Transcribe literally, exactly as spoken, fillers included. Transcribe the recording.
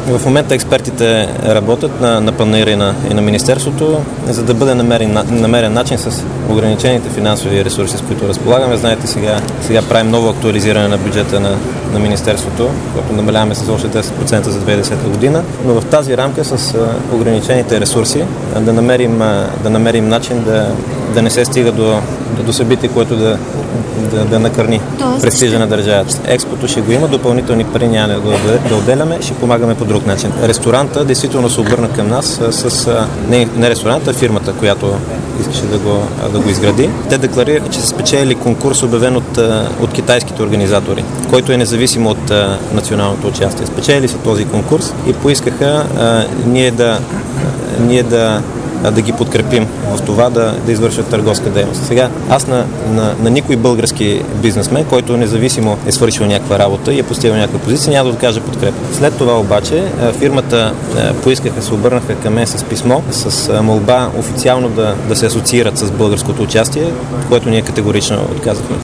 В момента експертите работят на, на панаира и на, и на Министерството, за да бъде намерен, намерен начин с ограничените финансови ресурси, с които разполагаме. Знаете, сега, сега правим ново актуализиране на бюджета на, на Министерството, което намаляваме с още десет процента за две хиляди и десета година, но в тази рамка с ограничените ресурси да намерим, да намерим начин да, да не се стига до, до събитие, което да, да, да накърни престижа на държавата. Експото ще го има, допълнителни пари няма да, да отделяме, ще помагаме по друг начин. Ресторанта действително се обърна към нас с не, не ресторанта, а фирмата, която искаше да го, да го изгради. Те декларираха, че са спечелили конкурс, обявен от, от китайските организатори, който е независим от а, националното участие. Спечелили са този конкурс и поискаха а, ние да ние да да ги подкрепим в това да, да извършат търговска дейност. Сега, аз на, на, на никой български бизнесмен, който независимо е свършил някаква работа и е постигнал някаква позиция, няма да откаже подкрепа. След това обаче фирмата поискаха, се обърнаха към мен с писмо, с молба официално да, да се асоциират с българското участие, което ние категорично отказахме.